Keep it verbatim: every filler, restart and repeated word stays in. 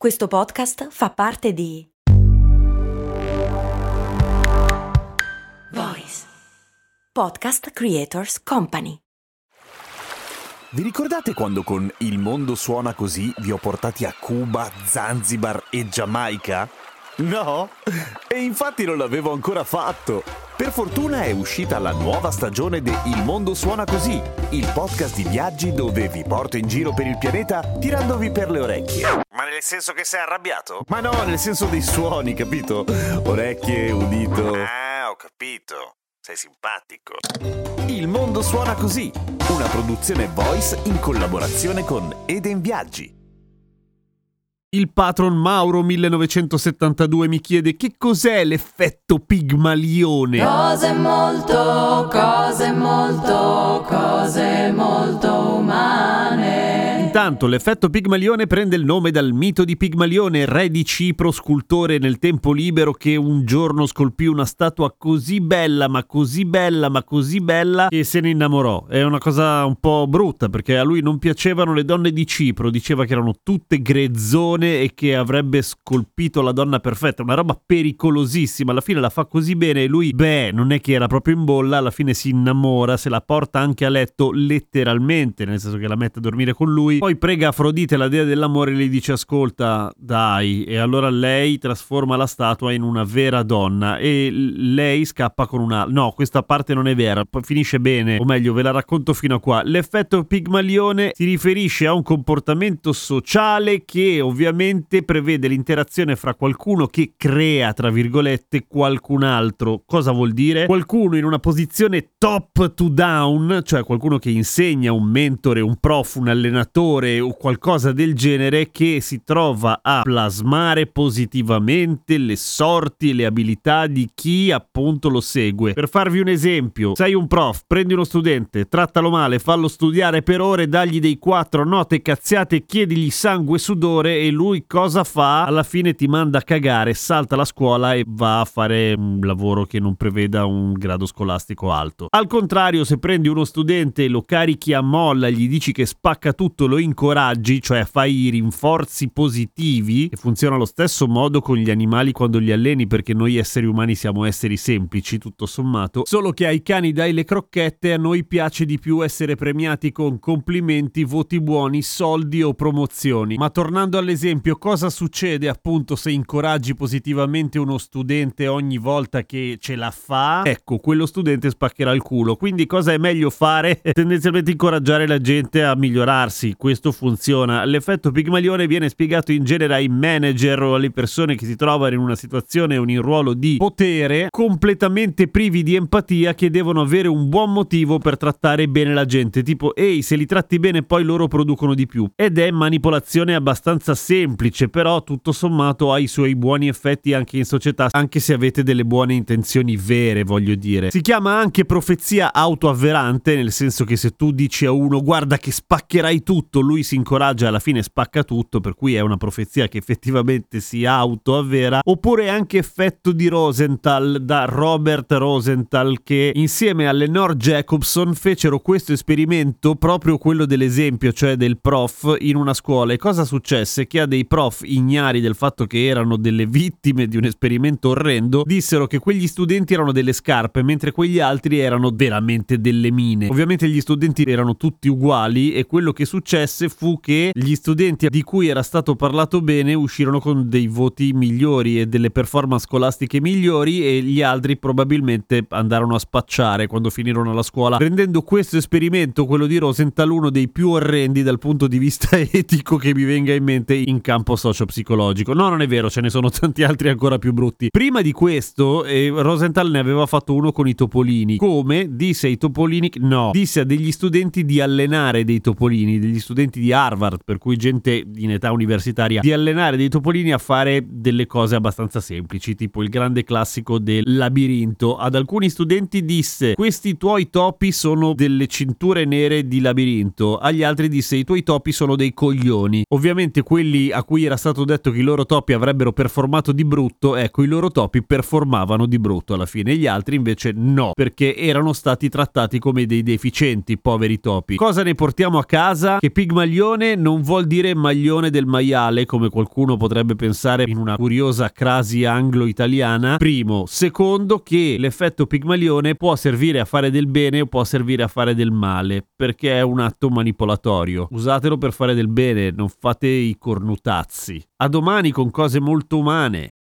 Questo podcast fa parte di Voice Podcast Creators Company. Vi ricordate quando con Il mondo suona così vi ho portati a Cuba, Zanzibar e Giamaica? No? E infatti non l'avevo ancora fatto. Per fortuna è uscita la nuova stagione di Il mondo suona così, il podcast di viaggi dove vi porto in giro per il pianeta tirandovi per le orecchie. Ma nel senso che sei arrabbiato? Ma no, nel senso dei suoni, capito? Orecchie, udito. Ah, ho capito. Sei simpatico. Il mondo suona così, una produzione Voice in collaborazione con Eden Viaggi. Il patron Mauro millenovecentosettantadue mi chiede che cos'è l'effetto Pigmalione. Cose molto, cose molto, cose molto umane. Intanto l'effetto Pigmalione prende il nome dal mito di Pigmalione, re di Cipro, scultore nel tempo libero che un giorno scolpì una statua così bella, ma così bella, ma così bella che se ne innamorò. È una cosa un po' brutta perché a lui non piacevano le donne di Cipro, diceva che erano tutte grezzone e che avrebbe scolpito la donna perfetta, una roba pericolosissima. Alla fine la fa così bene e lui, beh, non è che era proprio in bolla, alla fine si innamora, se la porta anche a letto letteralmente, nel senso che la mette a dormire con lui. Poi prega Afrodite, la dea dell'amore, e gli dice ascolta, dai, e allora lei trasforma la statua in una vera donna e lei scappa con una... No, questa parte non è vera, poi finisce bene, o meglio ve la racconto fino a qua. L'effetto Pigmalione si riferisce a un comportamento sociale che ovviamente prevede l'interazione fra qualcuno che crea, tra virgolette, qualcun altro. Cosa vuol dire? Qualcuno in una posizione top to down, cioè qualcuno che insegna, un mentore, un prof, un allenatore o qualcosa del genere, che si trova a plasmare positivamente le sorti e le abilità di chi appunto lo segue. Per farvi un esempio, sei un prof, prendi uno studente, trattalo male, fallo studiare per ore, dagli dei quattro note cazziate, chiedigli sangue e sudore e lui cosa fa? Alla fine ti manda a cagare, salta la scuola e va a fare un lavoro che non preveda un grado scolastico alto. Al contrario, se prendi uno studente e lo carichi a molla, gli dici che spacca tutto, lo incoraggi, cioè fai i rinforzi positivi, che funziona allo stesso modo con gli animali quando li alleni, perché noi esseri umani siamo esseri semplici tutto sommato, solo che ai cani dai le crocchette, a noi piace di più essere premiati con complimenti, voti buoni, soldi o promozioni. Ma tornando all'esempio, cosa succede appunto se incoraggi positivamente uno studente ogni volta che ce la fa? Ecco, quello studente spaccherà il culo. Quindi cosa è meglio fare? Tendenzialmente incoraggiare la gente a migliorarsi. Questo funziona. L'effetto Pigmalione viene spiegato in genere ai manager o alle persone che si trovano in una situazione o in un ruolo di potere, completamente privi di empatia, che devono avere un buon motivo per trattare bene la gente, tipo ehi, se li tratti bene poi loro producono di più. Ed è manipolazione abbastanza semplice, però tutto sommato ha i suoi buoni effetti anche in società, anche se avete delle buone intenzioni vere, voglio dire. Si chiama anche profezia autoavverante, nel senso che se tu dici a uno guarda che spaccherai tutto, lui si incoraggia e alla fine spacca tutto, per cui è una profezia che effettivamente si autoavvera. Oppure anche effetto di Rosenthal, da Robert Rosenthal, che insieme a Lenore Jacobson fecero questo esperimento, proprio quello dell'esempio, cioè del prof in una scuola. E cosa successe? Che a dei prof ignari del fatto che erano delle vittime di un esperimento orrendo dissero che quegli studenti erano delle scarpe, mentre quegli altri erano veramente delle mine. Ovviamente gli studenti erano tutti uguali e quello che successe fu che gli studenti di cui era stato parlato bene uscirono con dei voti migliori e delle performance scolastiche migliori, e gli altri probabilmente andarono a spacciare quando finirono la scuola, rendendo questo esperimento, quello di Rosenthal, uno dei più orrendi dal punto di vista etico che mi venga in mente in campo socio-psicologico. No, non è vero, ce ne sono tanti altri ancora più brutti. Prima di questo eh, Rosenthal ne aveva fatto uno con i topolini. Come? Disse ai topolini, no, disse a degli studenti di allenare dei topolini, degli studenti di Harvard, per cui gente in età universitaria, di allenare dei topolini a fare delle cose abbastanza semplici, tipo il grande classico del labirinto. Ad alcuni studenti disse questi tuoi topi sono delle cinture nere di labirinto, agli altri disse i tuoi topi sono dei coglioni. Ovviamente quelli a cui era stato detto che i loro topi avrebbero performato di brutto, ecco, i loro topi performavano di brutto alla fine, gli altri invece no, perché erano stati trattati come dei deficienti, poveri topi. Cosa ne portiamo a casa? Che Pigmalione non vuol dire maglione del maiale, come qualcuno potrebbe pensare in una curiosa crasi anglo-italiana. Primo. Secondo, che l'effetto Pigmalione può servire a fare del bene o può servire a fare del male, perché è un atto manipolatorio. Usatelo per fare del bene, non fate i cornutazzi. A domani con cose molto umane.